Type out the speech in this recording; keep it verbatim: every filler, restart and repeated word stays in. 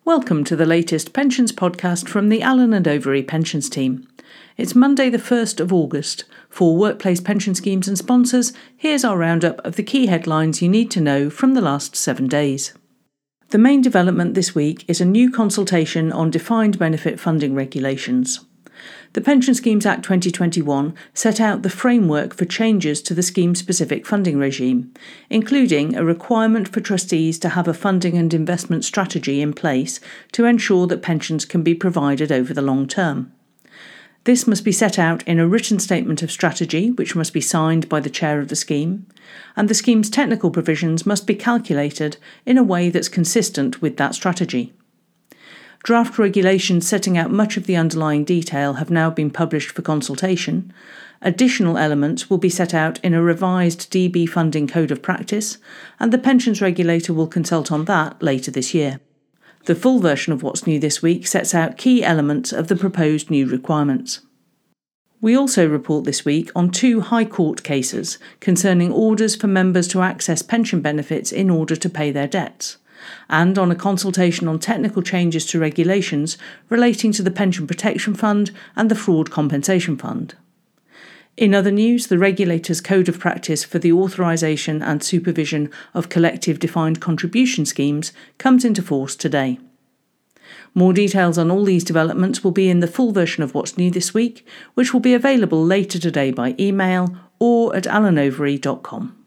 Welcome to the latest pensions podcast from the Allen and Overy Pensions team. It's Monday the first of August. For workplace pension schemes and sponsors, here's our roundup of the key headlines you need to know from the last seven days. The main development this week is a new consultation on defined benefit funding regulations. The Pension Schemes Act twenty twenty-one set out the framework for changes to the scheme-specific funding regime, including a requirement for trustees to have a funding and investment strategy in place to ensure that pensions can be provided over the long term. This must be set out in a written statement of strategy, which must be signed by the chair of the scheme, and the scheme's technical provisions must be calculated in a way that's consistent with that strategy. Draft regulations setting out much of the underlying detail have now been published for consultation. Additional elements will be set out in a revised D B funding code of practice, and the pensions regulator will consult on that later this year. The full version of What's New this week sets out key elements of the proposed new requirements. We also report this week on two High Court cases concerning orders for members to access pension benefits in order to pay their debts, and on a consultation on technical changes to regulations relating to the Pension Protection Fund and the Fraud Compensation Fund. In other news, the regulator's code of practice for the authorisation and supervision of collective defined contribution schemes comes into force today. More details on all these developments will be in the full version of What's New this week, which will be available later today by email or at allen overy dot com.